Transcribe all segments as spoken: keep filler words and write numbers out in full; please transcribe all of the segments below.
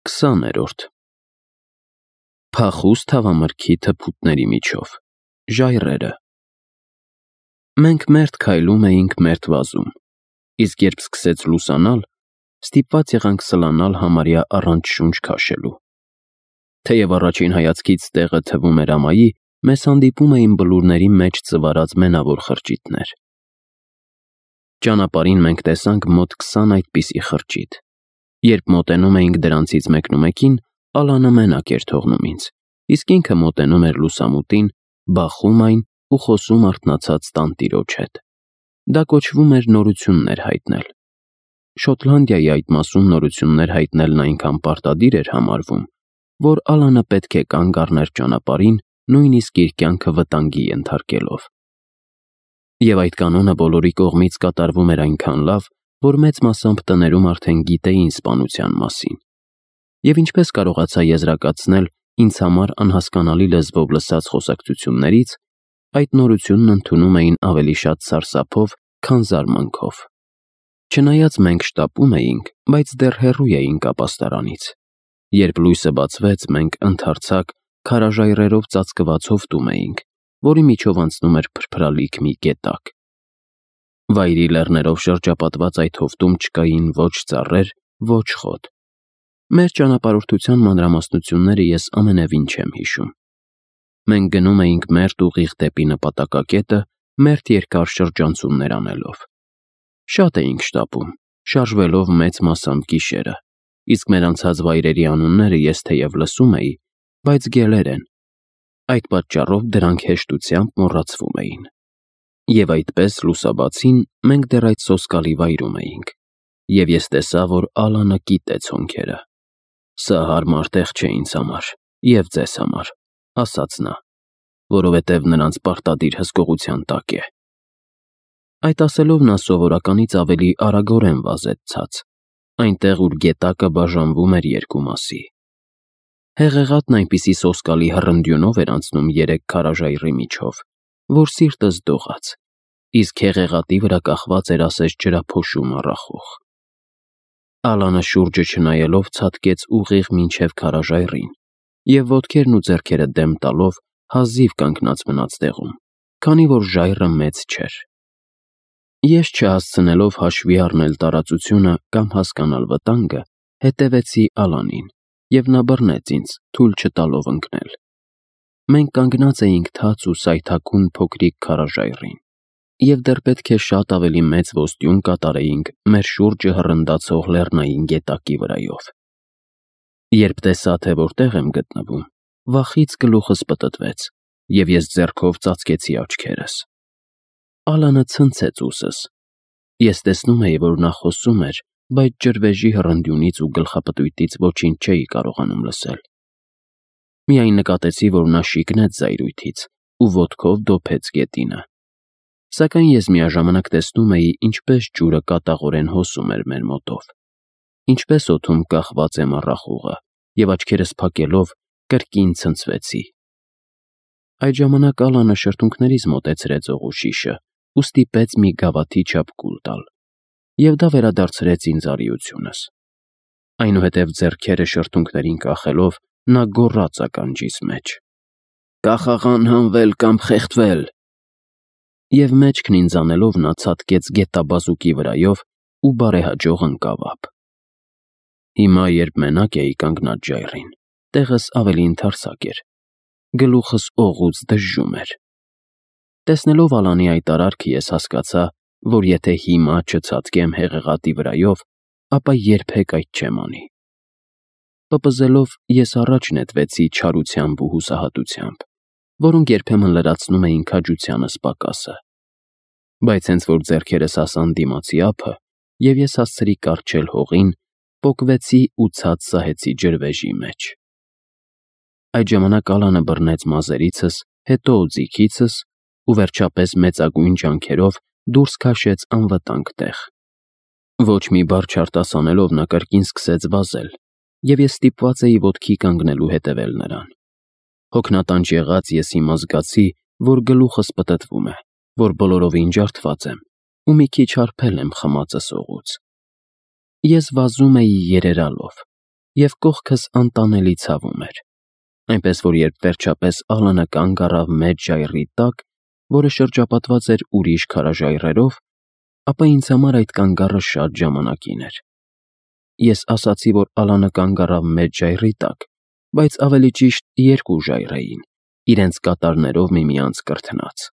Քսաներորդ Փախուստ հավամրգի թփուտների միջով Ժայռերը Մենք մերթ քայլում էինք մերթ վազում, իսկ երբ սկսեց լուսանալ, ստիպված եղանք սլանալ համարյա առանց շունչ քաշելու։ Թեև առաջին հայացքից տեղը թվում էր ամայի, մեզ հանդիպում էին բլուրների մեջ ծվարած մենավոր խրճիթներ։ Ճանապարհին մենք տեսանք մոտ քսան այդպիսի խրճիթ։ Երբ մոտենում էինք դրանցից մեկնումեկին, Ալանը մենակ էր թողնում ինձ, իսկ ինքը մոտենում էր լուսամուտին, բախում այն ու խոսում արթնացած տանտիրոջ հետ։ Դա կոչվում էր նորություններ հայտնել։ Շոտլանդիայի այդ մասում նորություններ հայտնելն այնքան պարտադիր էր համարվում, որ Ալանը պետք է կանգ առներ ճանապարհին, նույնիսկ իր կյանքը վտանգի ենթարկելով։ Եվ այդ կանոնը բոլորի կողմից կատարվում էր այնքան լավ, որ մեծ մասամբ տներում արդեն գիտեին սպանության մասին։ Եվ ինչպես կարողացա եզրակացնել ինձ համար անհասկանալի լեզվով լսած խոսակցություններից, այդ նորությունն ընդունում էին ավելի շատ սարսափով, քան զարմանքով։ Չնայած մենք շտապում էինք, բայց դեռ հեռու էինք ապաստարանից։ Երբ լույսը բացվեց, մենք ընդարձակ քարաժայռերով ծածկված հովտում էինք, որի միջով անցնում էր փրփրալիք մի գետակ։ Վայրի լեռներով շրջապատված այդ հովտում չկային ոչ ծառեր, ոչ խոտ։ Մեր ճանապարհորդության մանրամասնությունները ես ամենևին չեմ հիշում։ Մենք գնում էինք մերթ ուղիղ դեպի նպատակակետը, մերթ երկար շրջանցումներ անելով։ Շատ էինք շտապում, շարժվելով մեծ մասամբ գիշերը, իսկ մեր անցած վայրերի անունները ես թեև լսում էի, բայց գելեր են։ Այդ պատճառով դրանք հեշտությամբ մոռացվում էին։ Եվ այդպես լուսաբացին մենք դեռ այդ սոսկալի վայրում էինք, և ես տեսա, որ Ալանը կիտեց հոնքերը։ «Սա հարմար տեղ չէ ինձ համար և ձեզ համար», ասաց նա, «որովհետև նրանց պարտադիր հսկողության տակ է»։ Այդ ասելով նա սովորականից ավելի արագորեն վազեց ցած, այնտեղ, ուր գետակը բաժանվում էր երկու մասի։ Հեղեղատն այնպիսի սոսկալի հռնդյունով էր անցնում երեք քարաժայռի միջով, որ սիրտս դողաց, իսկ հեղեղատի վրա կախված էր ասես ջրափոշու մառախուղ։ Ալանը շուրջը չնայելով ցատկեց ուղիղ մինչև քարաժայռին և ոտքերն ու ձեռքերը դեմ տալով հազիվ կանգնած մնաց տեղում, քանի որ ժայռը մեծ չէր։ Ես չհասցնելով հաշվի առնել տարածությունը կամ հասկանալ վտանգը, հետևեցի Ալանին, և նա բռնեց ինձ, թույլ չտալով ընկնել։ Մենք կանգնած էինք թաց ու սայթաքուն փոքրիկ քարաժայռին, և դեռ պետք է շատ ավելի մեծ ոստյուն կատարեինք մեր շուրջը հռնդացող լեռնային գետակի վրայով։ Երբ տեսա, թե որտեղ եմ գտնվում, վախից գլուխս պտտվեց, և ես ձեռքով ծածկեցի աչքերս։ Ալանը ցնցեց ուսս։ Ես տեսնում էի, որ նա խոսում էր, բայց ջրվեժի հռնդյունից ու գլխապտույտից ոչինչ չէի կարողանում լսել։ Միայն նկատեցի, որ նա շիկնեց զայրույթից ու ոտքով դոփեց գետինը։ Սակայն ես միաժամանակ տեսնում էի, ինչպես ջուրը կատաղորեն հոսում էր մեր մոտով, ինչպես օդում կախված է մառախուղը, և աչքերս փակելով կրկին ցնցվեցի։ Այդ ժամանակ Ալանը շրթունքներիս մոտեցրեց օղուշիշը ու ստիպեց մի գավաթի չափ կուլ տալ, և դա վերադարձրեց ինձ արիությունս։ Այնուհետև ձեռքերը շրթունքներին կախելով, նա գոռաց ականջիս մեջ. «Կախաղան հանվել կամ խեղդվել»։ Եվ մեջքն ինձ անելով նա ցատկեց գետաբազուկի վրայով ու բարեհաջող ընկավ ափ։ Հիմա, երբ մենակ էի կանգնած ժայռին, տեղս ավելի ընդարձակ էր, գլուխս օղուց դժժում էր։ Տեսնելով Ալանի այդ արարքը ես հասկացա, որ եթե հիմա չցատկեմ հեղեղատի վրայով, ապա երբեք այդ չեմ անի։ Պպզելով ես առաջ նետվեցի չարությամբ ու հուսահատությամբ, որոնք երբեմն լրացնում էին քաջությանս պակասը։ Բայց հենց որ ձեռքերս հասան դիմացի ափը, և ես հասցրի կառչել հողին, պոկվեցի ու ցած սահեցի ջրվեժի մեջ։ Այդ ժամանակ Ալանը բռնեց մազերիցս, հետո օձիքիցս ու վերջապես մեծագույն ջանքերով դուրս քաշեց անվտանգ տեղ։ Ոչ մի բառ չարտասանելով նա կրկին սկսեց վազել, և ես ստիպված էի ոտքի կանգնելու հետևել նրան։ Հոգնատանջ եղած ես հիմա զգացի, որ գլուխս պտտվում է, որ բոլորովին ջարդված եմ ու մի քիչ հարբել եմ խմածս օղուց։ Ես վազում էի երերալով, և կողքս անտանելի ցավում էր, այնպես որ երբ վերջապես Ալանը կանգ առավ մեծ ժայռի տակ, որը շրջապատված էր ուրիշ քարաժայռերով, ապա ինձ համար այդ կանգառը շատ ժամանակին էր։ Ես ասացի, որ Ալանը կանգ առավ մեծ ժայռի տակ, բայց ավելի ճիշտ երկու ժայռ էին, իրենց կատարներով միմյանց կրթնած։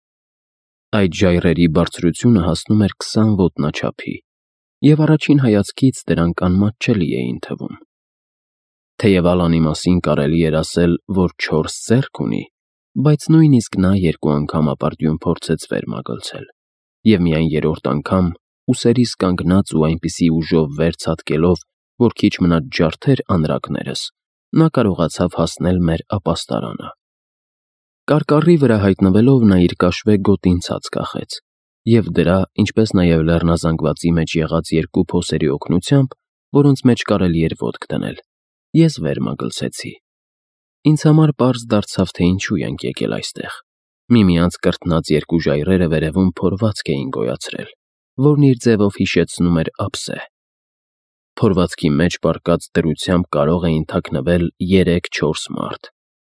Այդ ժայռերի բարձրությունը հասնում էր քսան ոտնաչափի, և առաջին հայացքից դրանք անմատչելի էին թվում։ Թեև Ալանի մասին կարելի էր ասել, որ չորս ձեռք ունի, բայց նույնիսկ նա երկու անգամ ապարդյուն փորձեց վեր մագլցել, և միայն երրորդ անգամ, ուսերիս կանգնած ու այնպիսի ուժով վեր ցատկելով, որ քիչ մնաց ջարդեր անրակներս, նա կարողացավ հասնել մեր ապաստարանը։ Կարկառի վրա հայտնվելով նա իր կաշվե գոտին ցած կախեց, և դրա, ինչպես նաև լեռնազանգվածի մեջ եղած երկու փոսերի օգնությամբ, որոնց մեջ կարելի էր ոտք դնել, ես վեր մագլցեցի։ Ինձ համար պարզ դարձավ, թե ինչու ենք եկել այստեղ։ Միմյանց կրթնած երկու ժայռերը վերևում փորվածք էին գոյացրել, որն իր ձևով հիշեցնում էր ափսե։ Փորվածքի մեջ պառկած դրությամբ կարող էին թաքնվել երեք-չորս մարդ։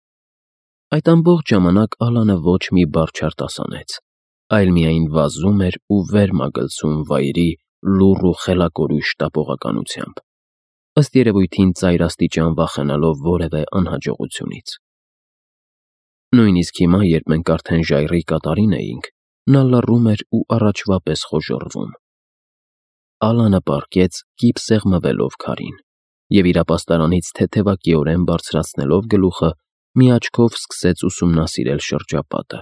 Այդ ամբողջ ժամանակ Ալանը ոչ մի բառ չարտասանեց, այլ միայն վազում էր ու վեր մագլցում վայրի լուռ ու խելակորույս շտապողականությամբ, ըստ երևույթին ծայրաստիճան վախենալով որևէ անհաջողությունից։ Նույնիսկ հիմա, երբ մենք արդեն ժայռի կատարին էինք, նա լռում էր ու առաջվա պես խոժոռվում։ Ալանը պառկեց, կիպ սեղմվելով քարին, և իր ապաստարանից թեթևակիորեն բարձրացնելով գլուխը, մի աչքով սկսեց ուսումնասիրել շրջապատը։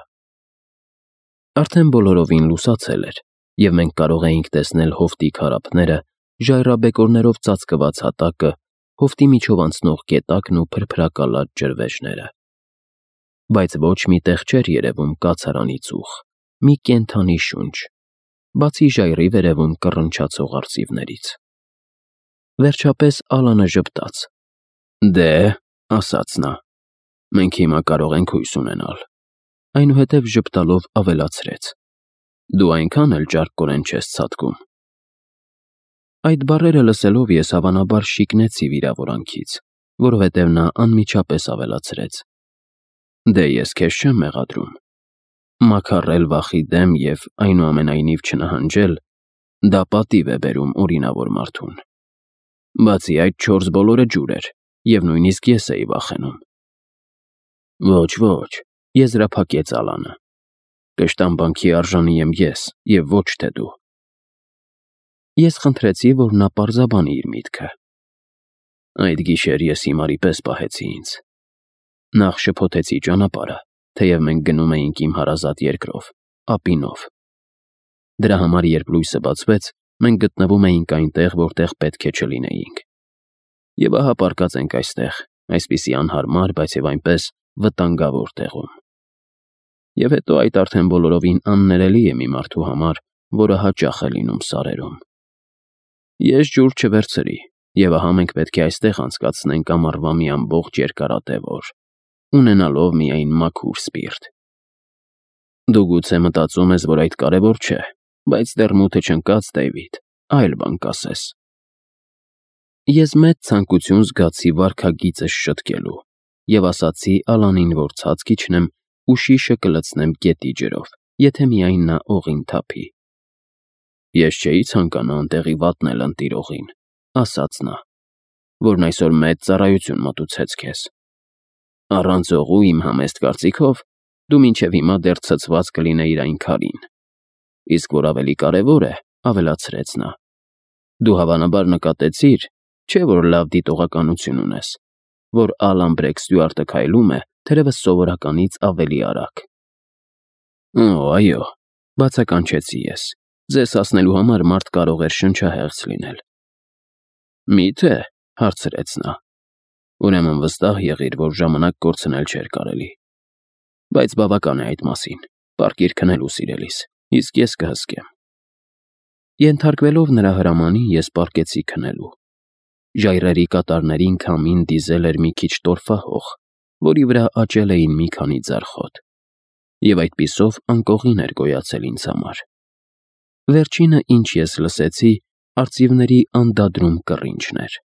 Արդեն բոլորովին լուսացել էր, և մենք կարող էինք տեսնել հովտի քարափները, ժայռաբեկորներով ծածկված հատակը, հովտի միջով անցնող գետակն ու փրփրակալած ջրվեժները։ Բայց ոչ մի տեղ չէր երևում կացարանի ծուխ, մի կենդանի շունչ, բացի ժայռի վերևում կռնչացող արծիվներից։ Վերջապես Ալանը ժպտաց. «Դե», ասաց նա, «մենք հիմա կարող ենք հույս ունենալ»։ Այնուհետև ժպտալով ավելացրեց. «Դու այնքան էլ ճարպկորեն չես ցատկում»։ Այդ բառերը լսելով ես հավանաբար շիկնեցի վիրավորանքից, որովհետև նա անմիջապես ավելացրեց. «Դե ես քեզ չեմ մեղադրում։ Մաքառել վախի դեմ և, այնուամենայնիվ, չնահանջել, դա պատիվ է բերում օրինավոր մարդուն։ Բացի այդ, չորս բոլորը ջուր էր, և նույնիսկ ես էի վախենում»։ «Ոչ, ոչ», եզրափակեց Ալանը, «կշտամբանքի արժանի եմ ես, և ոչ թե դու»։ Ես խնդրեցի, որ նա պարզաբանի իր միտքը։ Այդ գիշեր ես հիմարի պես պահեցի ինձ։ Նախ շփոթեցի ճանապարհը, թեև մենք գնում էինք իմ հարազատ երկրով, ափինով։ Դրա համար, երբ լույսը բացվեց, մենք գտնվում էինք այնտեղ, որտեղ պետք է չլինեինք։ Եվ ահա պառկած ենք այստեղ, այսպիսի անհարմար, բայց և այնպես վտանգավոր տեղում։ Եվ հետո այդ արդեն բոլորովին աններելի է մի մարդու համար, որը հաճախ է լինում սարերում։ Ես ջուր չվերցրի, և ահա մենք պետք է այստեղ անցկացնենք ամառվա մի ամբողջ երկարատև օր, ունենալով միայն մաքուր սպիրտ։ Դու գուցե մտածում ես, որ այդ կարևոր չէ, բայց դեռ մութը չընկած, Դեյվիդ, այլ բան կասես։ Ես մեծ ցանկություն զգացի վարքագիծս շտկելու և ասացի Ալանին, որ ցած կիջնեմ ու շիշը կլցնեմ գետի ջրով, եթե միայն նա օղին թափի։ Ես չէի ցանկանա անտեղի վատնել ընտիր օղին, ասաց նա, որն այսօր մեծ ծառայություն մատուցեց քեզ։ Առանց օղու, իմ համեստ կարծիքով, դու մինչև հիմա դեռ ցցված կլինեիր այն քարին։ Իսկ որ ավելի կարևոր է, ավելացրեց նա, դու հավանաբար նկատեցիր, չէ՞ որ լավ դիտողականություն ունես, որ Ալան Բրեքստյուարտը քայլում է, թերևս սովորականից ավելի արագ։ Օ, այո, բացականչեցի ես, ձեզ հասնելու համար մարդ կարող էր շնչահեղձ լինել։ Մի՞թե, հարցրեց նա, ուրեմն վստահ եղիր, որ ժամանակ կորցնել չէր կարելի։ Բայց բավական է այդ մասին, պառկիր քնելու, սիրելիս, իսկ ես կհսկեմ։ Ենթարկվելով նրա հրամանին, ես պառկեցի քնելու։ Ժայռերի կատարներին քամին դիզել էր մի քիչ տորֆահող, որի վրա աճել էին մի քանի ձարխոտ, և այդպիսով անկողին էր գոյացել ինձ համար։ Վերջինը, ինչ ես լսեցի, արծիվների անդադրում կռինչն էր։